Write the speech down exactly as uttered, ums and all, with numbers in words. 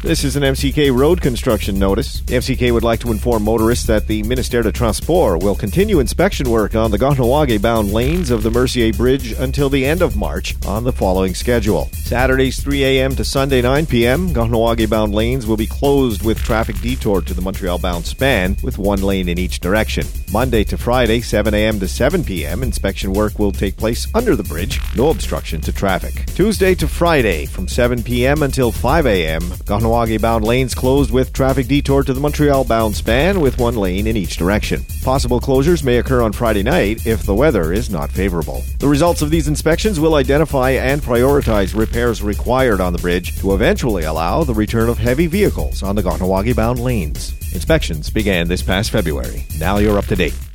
This is an M C K road construction notice. The M C K would like to inform motorists that the Ministère de Transport will continue inspection work on the Kahnawake-bound lanes of the Mercier Bridge until the end of March on the following schedule. Saturdays three a.m. to Sunday nine p.m., Kahnawake-bound lanes will be closed with traffic detour to the Montreal-bound span with one lane in each direction. Monday to Friday, seven a.m. to seven p.m., inspection work will take place under the bridge. No obstruction to traffic. Tuesday to Friday, from seven p.m. until five a.m., Kahnawake-bound lanes closed with traffic detour to the Montreal-bound span with one lane in each direction. Possible closures may occur on Friday night if the weather is not favorable. The results of these inspections will identify and prioritize repairs required on the bridge to eventually allow the return of heavy vehicles on the Kahnawake-bound lanes. Inspections began this past February. Now you're up to date.